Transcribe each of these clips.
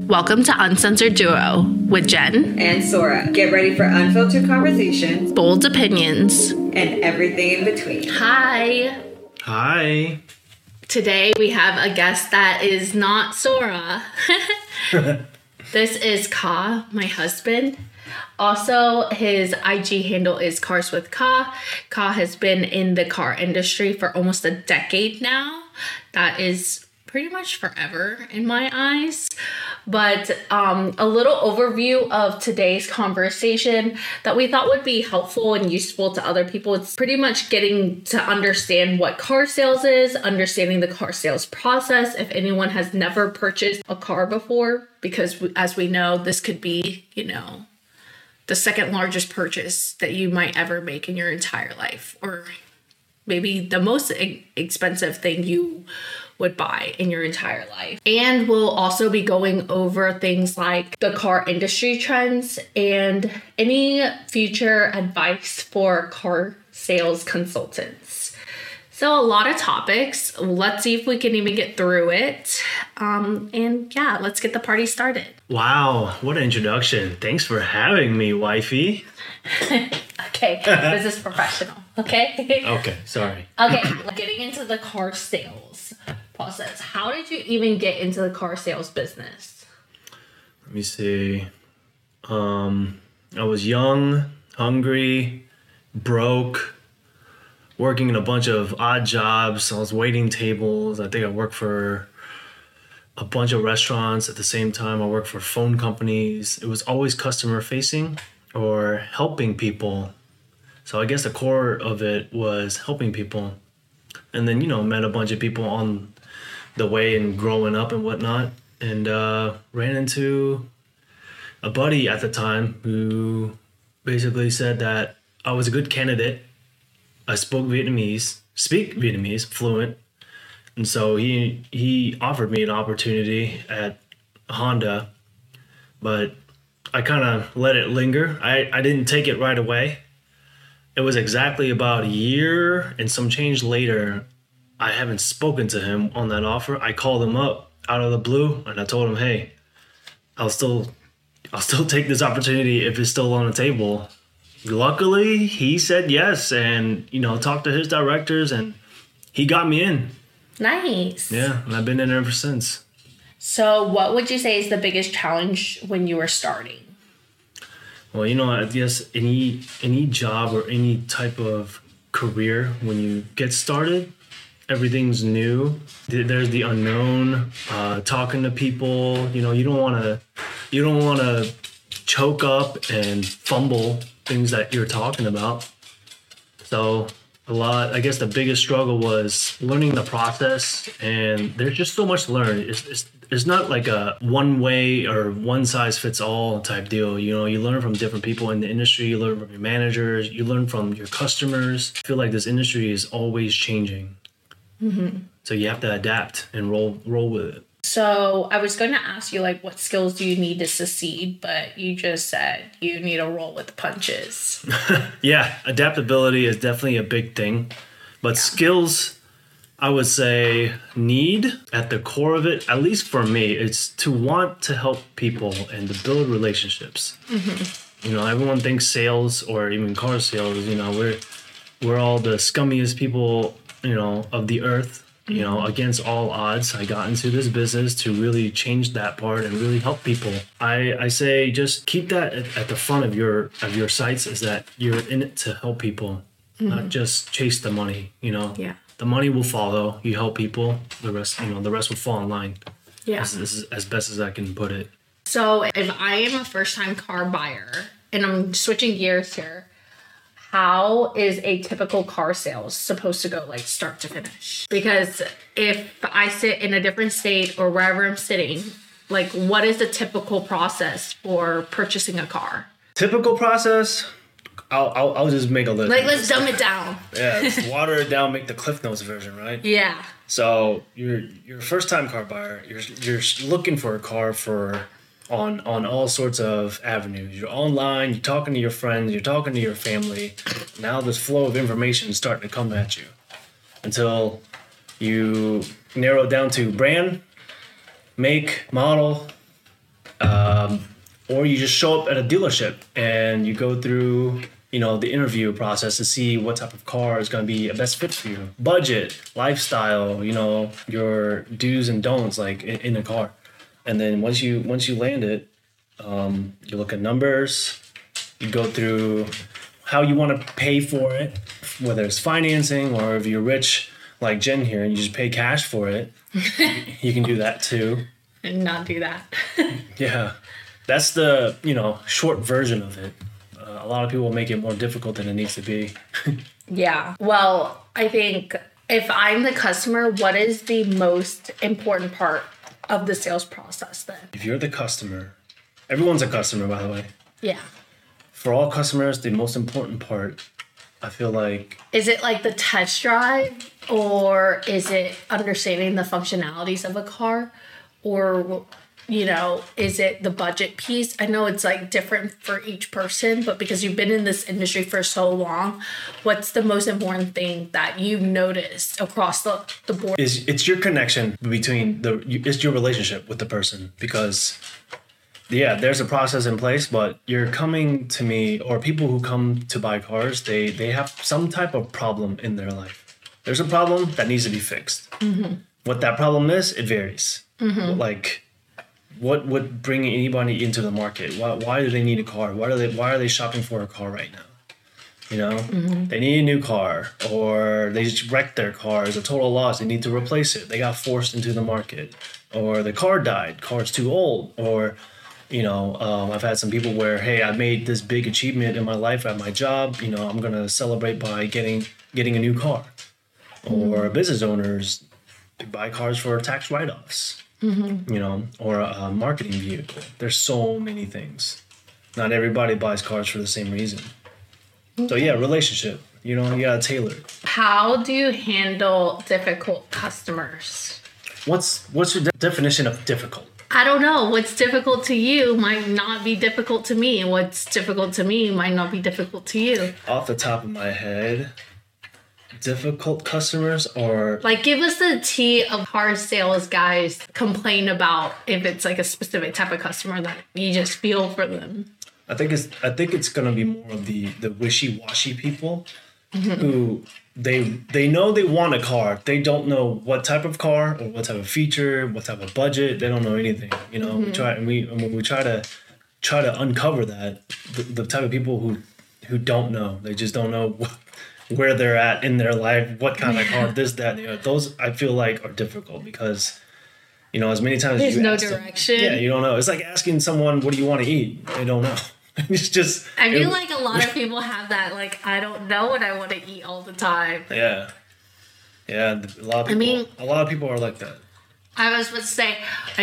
Welcome to Uncensored Duo with Jen and Sora. Get ready for unfiltered conversations, bold opinions, and everything in between. Hi. Hi. Today we have a guest that is not Sora. This is Ka, my husband. Also, his IG handle is Cars with Ka. Ka has been in the car industry for almost a decade now. That is pretty much forever in my eyes. But a little overview of today's conversation that we thought would be helpful and useful to other people. It's pretty much getting to understand what car sales is, understanding the car sales process if anyone has never purchased a car before, because as we know, this could be, the second largest purchase that you might ever make in your entire life, or maybe the most expensive thing you would buy in your entire life. And we'll also be going over things like the car industry trends and any future advice for car sales consultants. So a lot of topics. Let's see if we can even get through it. Let's get the party started. Wow, what an introduction. Thanks for having me, wifey. Okay, this is professional, okay? Okay, sorry. Okay, getting into the car sales process. How did you even get into the car sales business? Let me see. I was young, hungry, broke, working in a bunch of odd jobs. I was waiting tables. I think I worked for a bunch of restaurants at the same time. I worked for phone companies. It was always customer facing or helping people. So I guess the core of it was helping people. And then, met a bunch of people on the way and growing up and whatnot. And ran into a buddy at the time who basically said that I was a good candidate. I speak Vietnamese, fluent. And so he offered me an opportunity at Honda, but I kind of let it linger. I didn't take it right away. It was exactly about a year and some change later. I haven't spoken to him on that offer. I called him up out of the blue and I told him, hey, I'll still take this opportunity if it's still on the table. Luckily, he said yes and, talked to his directors and he got me in. Nice. Yeah, and I've been in there ever since. So what would you say is the biggest challenge when you were starting? Well, I guess any job or any type of career, when you get started, everything's new. There's the unknown, talking to people. You don't want to choke up and fumble things that you're talking about. So I guess the biggest struggle was learning the process, and there's just so much to learn. It's not like a one way or one size fits all type deal. You learn from different people in the industry, you learn from your managers, you learn from your customers. I feel like this industry is always changing. Mm-hmm. So you have to adapt and roll with it. So I was going to ask you, what skills do you need to succeed? But you just said you need to roll with the punches. Yeah, adaptability is definitely a big thing. But skills, I would say, need at the core of it, at least for me, it's to want to help people and to build relationships. Mm-hmm. Everyone thinks sales or even car sales, we're all the scummiest people, of the earth. Against all odds, I got into this business to really change that part and really help people. I say just keep that at the front of your sights, is that you're in it to help people, not just chase the money. Yeah. The money will follow. You help people, the rest will fall in line. Yeah. This is as best as I can put it. So if I am a first-time car buyer and I'm switching gears here, how is a typical car sales supposed to go, start to finish? Because if I sit in a different state or wherever I'm sitting, what is the typical process for purchasing a car? Typical process? I'll just make a list. Let's dumb it down. Yeah, let's water it down, make the Cliff Notes version, right? Yeah. So you're a first-time car buyer. You're looking for a car on all sorts of avenues. You're online, you're talking to your friends, you're talking to your family. Now this flow of information is starting to come at you until you narrow it down to brand, make, model, or you just show up at a dealership and you go through, the interview process to see what type of car is going to be a best fit for you. Budget, lifestyle, your do's and don'ts like in a car. And then once you land it, you look at numbers, you go through how you want to pay for it, whether it's financing or if you're rich like Jen here and you just pay cash for it, you can do that too. And not do that. Yeah. That's the, short version of it. A lot of people make it more difficult than it needs to be. Yeah. Well, I think if I'm the customer, what is the most important part of the sales process then? If you're the customer, everyone's a customer, by the way. Yeah. For all customers, the most important part, I feel like... Is it like the test drive, or is it understanding the functionalities of a car? Or, is it the budget piece? I know it's like different for each person, but because you've been in this industry for so long, what's the most important thing that you've noticed across the board? It's your connection between it's your relationship with the person, because yeah, there's a process in place, but you're coming to me, or people who come to buy cars, they have some type of problem in their life. There's a problem that needs to be fixed. Mm-hmm. What that problem is, it varies. Mm-hmm. Like, what would bring anybody into the market? Why do they need a car? Why are they shopping for a car right now? Mm-hmm. They need a new car, or they just wrecked their car. It's a total loss. They need to replace it. They got forced into the market, or the car died. Car's too old, or I've had some people where, hey, I made this big achievement in my life at my job. I'm gonna celebrate by getting a new car. Mm-hmm. Or business owners, they buy cars for tax write-offs. Mm-hmm. Or a marketing vehicle. There's so many things. Not everybody buys cars for the same reason. Okay. So yeah, relationship. You gotta tailor it. How do you handle difficult customers? What's your definition of difficult? I don't know. What's difficult to you might not be difficult to me, and what's difficult to me might not be difficult to you. Off the top of my head, difficult customers, or like, give us the tea of car sales guys complain about, if it's like a specific type of customer that you just feel for them. I think it's gonna be more of the wishy-washy people, mm-hmm. who they know they want a car. They don't know what type of car or what type of feature, what type of budget. They don't know anything. Mm-hmm. We try to uncover that, the type of people who don't know. They just don't know where they're at in their life, what kind of car, this, that. Those I feel like are difficult, because as many times there's you no ask direction. Them, you don't know. It's like asking someone, what do you want to eat? They don't know. It's just, I feel like a lot of people have that, like, I don't know what I want to eat all the time. Yeah. A lot of people are like that. I was about to say,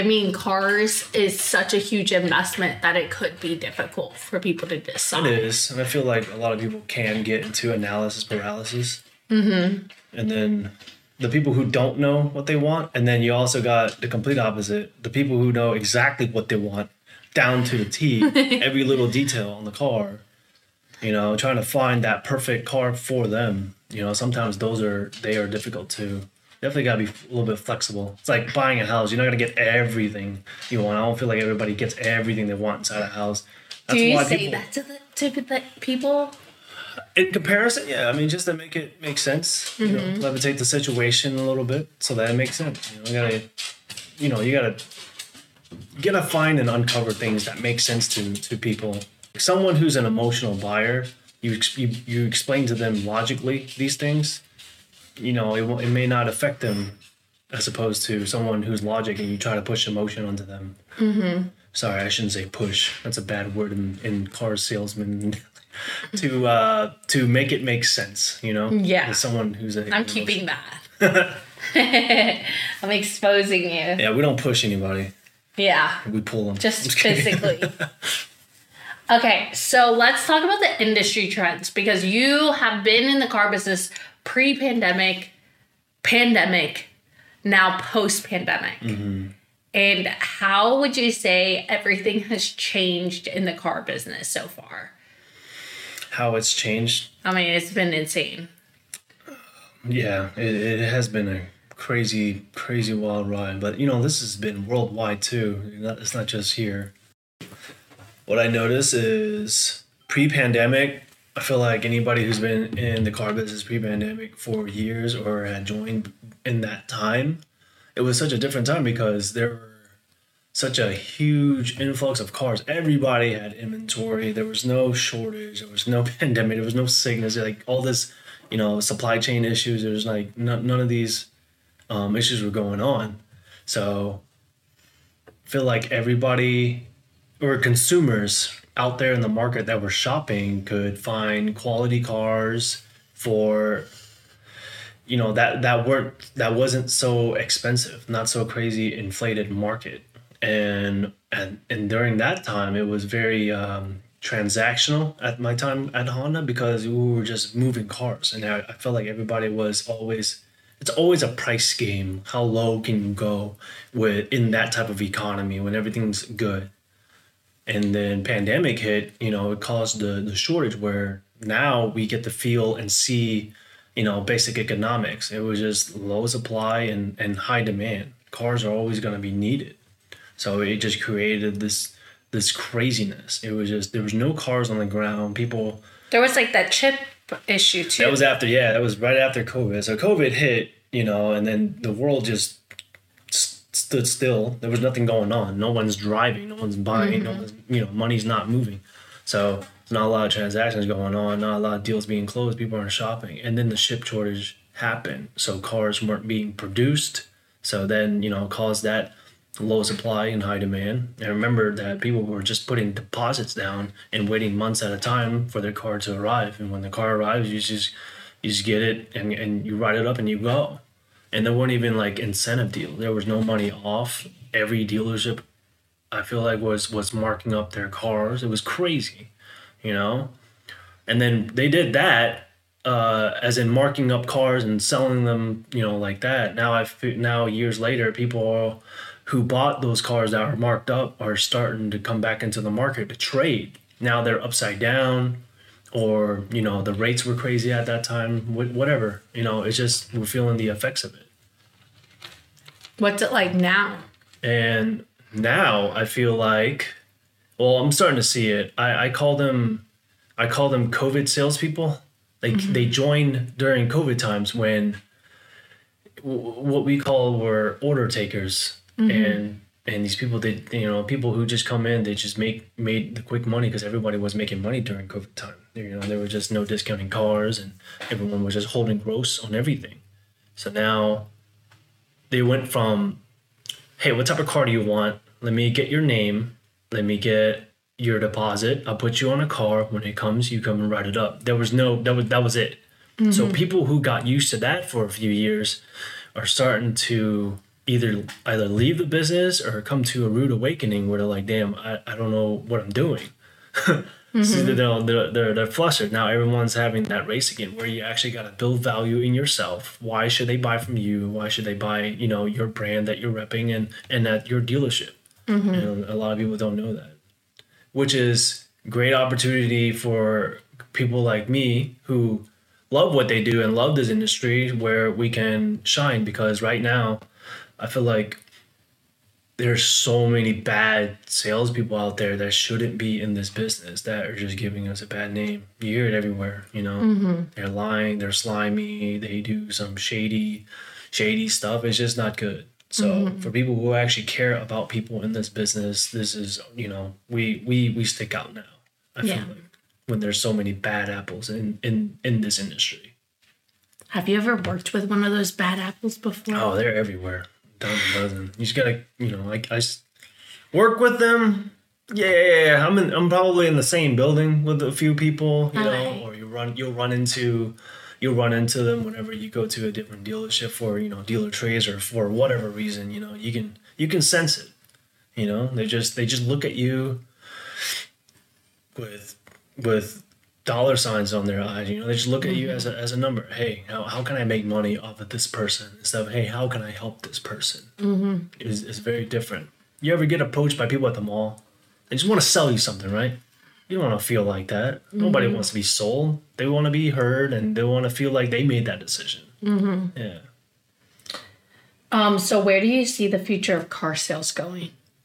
cars is such a huge investment that it could be difficult for people to decide. It is. And I feel like a lot of people can get into analysis paralysis. Mm-hmm. And then the people who don't know what they want. And then you also got the complete opposite. The people who know exactly what they want, down to the T, every little detail on the car, trying to find that perfect car for them. Sometimes they are difficult too. Definitely gotta be a little bit flexible. It's like buying a house. You're not gonna get everything you want. I don't feel like everybody gets everything they want inside a house. That's Do you say that to the people? In comparison, yeah. Just to make it make sense. Mm-hmm. Levitate the situation a little bit so that it makes sense. You gotta find and uncover things that make sense to people. Someone who's an emotional buyer, you explain to them logically these things. It may not affect them, as opposed to someone who's logic and you try to push emotion onto them. Mm-hmm. Sorry, I shouldn't say push. That's a bad word in car salesman. to make it make sense. Yeah. As someone who's I'm keeping that. I'm exposing you. Yeah, we don't push anybody. Yeah. We pull them. Just physically. Okay, so let's talk about the industry trends, because you have been in the car business pre-pandemic, pandemic, now post-pandemic. Mm-hmm. And how would you say everything has changed in the car business so far? How it's changed? It's been insane. Yeah, it has been a crazy wild ride, but this has been worldwide too. It's not just here. What I notice is pre-pandemic, I feel like anybody who's been in the car business pre-pandemic for years or had joined in that time, it was such a different time because there were such a huge influx of cars. Everybody had inventory. There was no shortage. There was no pandemic. There was no sickness. Like all this, supply chain issues. There was like none of these issues were going on. So I feel like everybody or consumers out there in the market that were shopping could find quality cars for that wasn't so expensive, not so crazy inflated market. And during that time it was very transactional at my time at Honda because we were just moving cars, and I felt like everybody was always, it's always a price game. How low can you go in that type of economy when everything's good? And then pandemic hit, it caused the shortage where now we get to feel and see, basic economics. It was just low supply and high demand. Cars are always going to be needed. So it just created this craziness. It was just, there was no cars on the ground. People. There was like that chip issue too. That was that was right after COVID. So COVID hit, and then the world just stood still. There was nothing going on. No one's driving. No one's buying. No one's, money's not moving. So there's not a lot of transactions going on. Not a lot of deals being closed. People aren't shopping. And then the chip shortage happened. So cars weren't being produced. So then, caused that low supply and high demand. And remember that people were just putting deposits down and waiting months at a time for their car to arrive. And when the car arrives, you just get it and you ride it up and you go. And there weren't even like incentive deals. There was no money off. Every dealership, I feel like, was marking up their cars. It was crazy, And then they did that, as in marking up cars and selling them, like that. Now years later, people who bought those cars that were marked up are starting to come back into the market to trade. Now they're upside down, or the rates were crazy at that time. Whatever, it's just we're feeling the effects of it. What's it like now? And now I feel like, well, I'm starting to see it. I call them COVID salespeople. They joined during COVID times when what we call were order takers, and these people, people who just come in, they just made the quick money because everybody was making money during COVID time. There were just no discounting cars, and everyone was just holding gross on everything. So now they went from, hey, what type of car do you want? Let me get your name. Let me get your deposit. I'll put you on a car. When it comes, you come and write it up. That was it. So people who got used to that for a few years are starting to either leave the business or come to a rude awakening where they're like, damn, I don't know what I'm doing. So they're flustered. Now everyone's having that race again where you actually got to build value in yourself. Why should they buy from you? Why should they buy, your brand that you're repping and at your dealership? A lot of people don't know that, which is great opportunity for people like me who love what they do and love this industry where we can shine, because right now I feel like there's so many bad salespeople out there that shouldn't be in this business that are just giving us a bad name. You hear it everywhere, They're lying, they're slimy, they do some shady stuff. It's just not good. So for people who actually care about people in this business, this is, we stick out now. I feel like when there's so many bad apples in this industry. Have you ever worked with one of those bad apples before? Oh, they're everywhere. Dozen. You just gotta, I work with them. Yeah. I'm probably in the same building with a few people, or you'll run into them whenever you go to a different dealership for, dealer trades or for whatever reason, you can sense it. They just look at you with dollar signs on their eyes. They just look at you as a number. Hey, how can I make money off of this person? Instead of, hey, how can I help this person? It's very different. You ever get approached by people at the mall? They just want to sell you something, right? You don't want to feel like that. Nobody wants to be sold. They want to be heard, and they want to feel like they made that decision. Yeah. So where do you see the future of car sales going?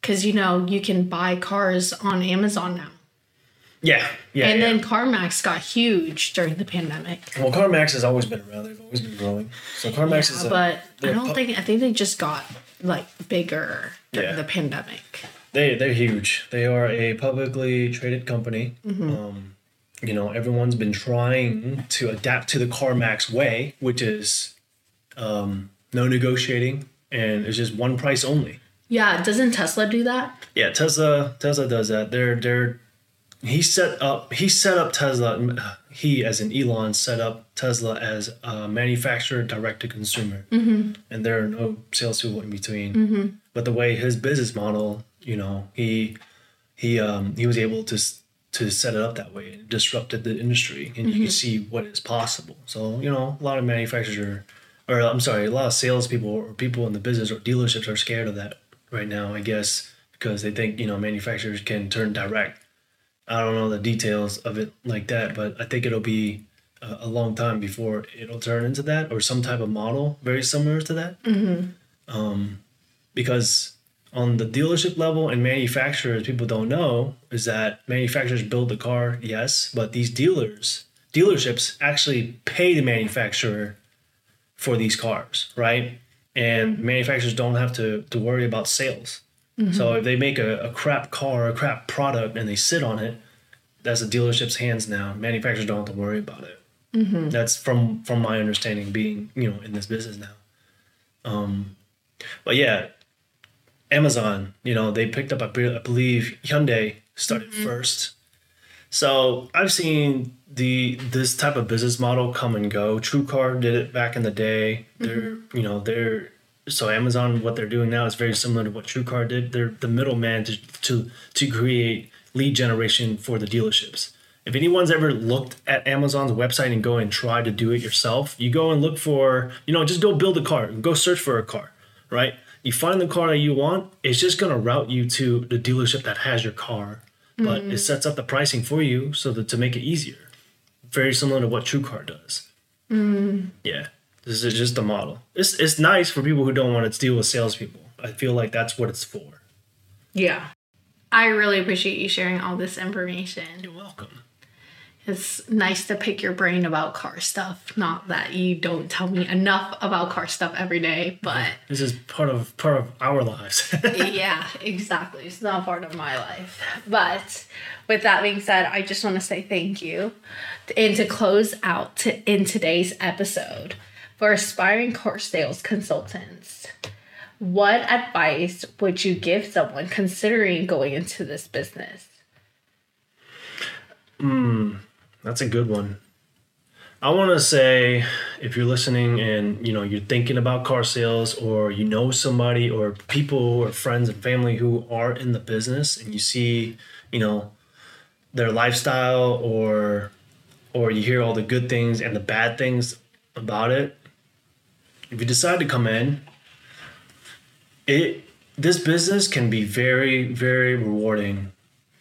because you can buy cars on Amazon now. Yeah. And then CarMax got huge during the pandemic. Well, CarMax has always been around. They've always been growing. So CarMax is. But I think they just got like bigger during the pandemic. They're huge. They are a publicly traded company. Everyone's been trying to adapt to the CarMax way, which is no negotiating, and it's just one price only. Yeah, doesn't Tesla do that? Yeah, Tesla does that. He set up Tesla. He, as in Elon, set up Tesla as a manufacturer direct to consumer, and there are no salespeople in between. But the way his business model, he was able to set it up that way. It disrupted the industry, and you can see what is possible. So a lot of manufacturers, a lot of salespeople or people in the business or dealerships are scared of that right now. I guess because they think manufacturers can turn direct. I don't know the details of it like that, but I think it'll be a long time before it'll turn into that or some type of model very similar to that. Because on the dealership level and manufacturers, people don't know is that manufacturers build the car, yes, but these dealerships actually pay the manufacturer for these cars, right? And manufacturers don't have to worry about sales. So if they make a crap car, a crap product, and they sit on it, that's the dealership's hands now. Manufacturers don't have to worry about it. That's from my understanding, being in this business now. But yeah, Amazon, they picked up. I believe Hyundai started first. So I've seen this type of business model come and go. TrueCar did it back in the day. So Amazon, what they're doing now is very similar to what TrueCar did. They're the middleman to create lead generation for the dealerships. If anyone's ever looked at Amazon's website and go and try to do it yourself, you go and look for, just go build a car, go search for a car, right? You find the car that you want, it's just going to route you to the dealership that has your car, but it sets up the pricing for you to make it easier. Very similar to what TrueCar does. Yeah. This is just the model. It's nice for people who don't want to deal with salespeople. I feel like that's what it's for. Yeah. I really appreciate you sharing all this information. You're welcome. It's nice to pick your brain about car stuff. Not that you don't tell me enough about car stuff every day, but this is part of our lives. Yeah, exactly. It's not part of my life. But with that being said, I just want to say thank you. And to close out in today's episode, for aspiring car sales consultants, what advice would you give someone considering going into this business? That's a good one. I want to say, if you're listening and you're thinking about car sales, or somebody or people or friends and family who are in the business, and you see their lifestyle or you hear all the good things and the bad things about it, if you decide to come in, this business can be very, very rewarding.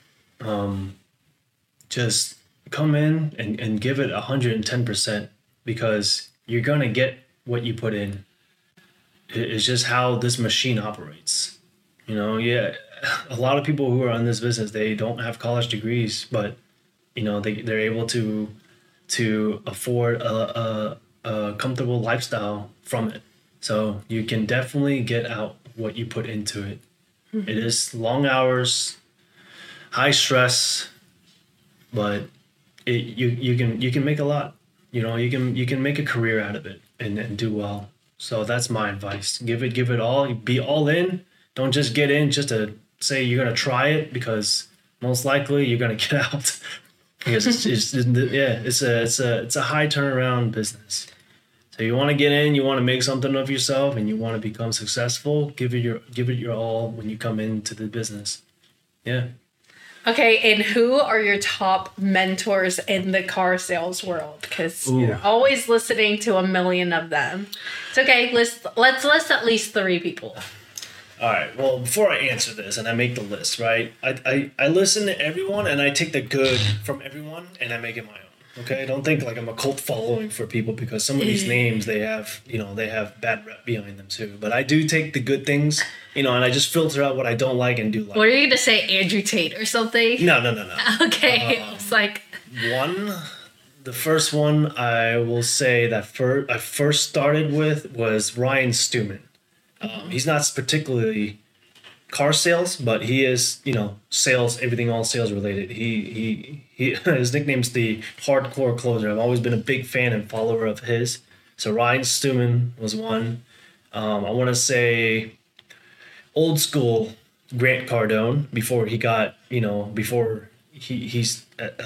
Just come in and give it 110%, because you're going to get what you put in. It's just how this machine operates. A lot of people who are in this business, they don't have college degrees, but they're able to afford a comfortable lifestyle from it. So you can definitely get out what you put into it. It is long hours, high stress, but you can make a lot. You can make a career out of it and do well. So that's my advice. Give it all. Be all in. Don't just get in just to say you're gonna try it, because most likely you're gonna get out. Because it's a high turnaround business. So you want to get in, you want to make something of yourself, and you want to become successful. Give it your all when you come into the business. Yeah. Okay, and who are your top mentors in the car sales world? Because you're always listening to a million of them. It's okay. Let's list at least 3 people. All right. Well, before I answer this and I make the list, right? I listen to everyone and I take the good from everyone and I make it my own, Okay, don't think like I'm a cult following for people because some of these names they have bad rep behind them too. But I do take the good things, and I just filter out what I don't like and do like. What are you gonna say, Andrew Tate or something? No. Okay, it's like The first one I will say that I first started with was Ryan Stewman. He's not particularly car sales, but he is, sales, everything, all sales related. He his nickname's the Hardcore Closer. I've always been a big fan and follower of his. So Ryan Stewman was one. I want to say old school Grant Cardone before he got, before he's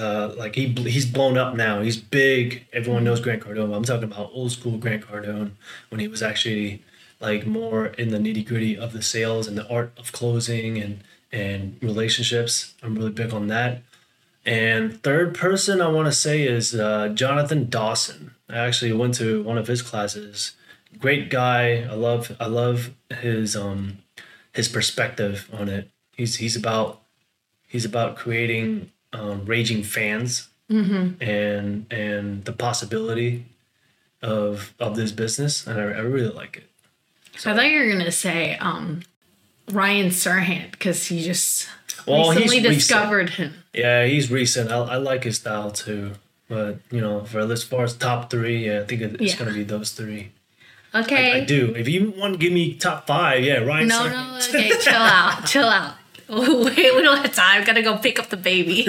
blown up now. He's big. Everyone knows Grant Cardone. I'm talking about old school Grant Cardone when he was actually like more in the nitty gritty of the sales and the art of closing and relationships. I'm really big on that. And third person I want to say is Jonathan Dawson. I actually went to one of his classes. Great guy. I love his perspective on it. He's about creating raging fans and the possibility of this business, and I really like it. So, I thought you were gonna say Ryan Serhant because he just recently discovered him. Yeah, he's recent. I like his style too. But for as far as top three, I think it's gonna be those three. Okay. I do. If you want to give me top five, Ryan. No. Okay, chill out. Wait, we don't have time. Gotta go pick up the baby.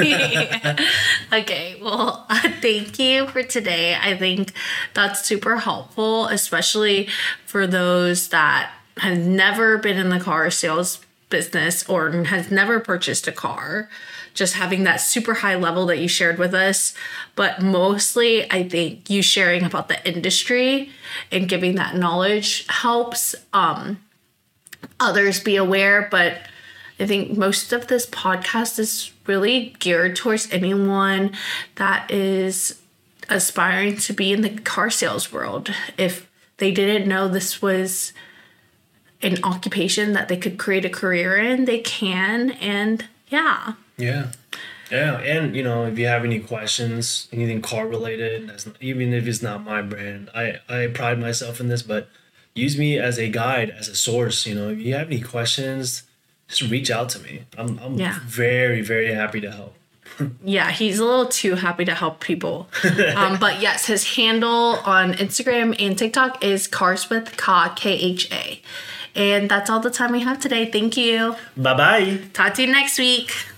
Okay, well, thank you for today. I think that's super helpful, especially for those that have never been in the car sales business or has never purchased a car. Just having that super high level that you shared with us. But mostly, I think you sharing about the industry and giving that knowledge helps others be aware. But I think most of this podcast is really geared towards anyone that is aspiring to be in the car sales world. If they didn't know this was an occupation that they could create a career in, they can. And yeah. And if you have any questions, anything car related, even if it's not my brand, I pride myself in this, but use me as a guide, as a source. If you have any questions, just reach out to me. I'm very, very happy to help. Yeah, he's a little too happy to help people. But yes, his handle on Instagram and TikTok is Cars with Kha, KHA. And that's all the time we have today. Thank you. Bye-bye. Talk to you next week.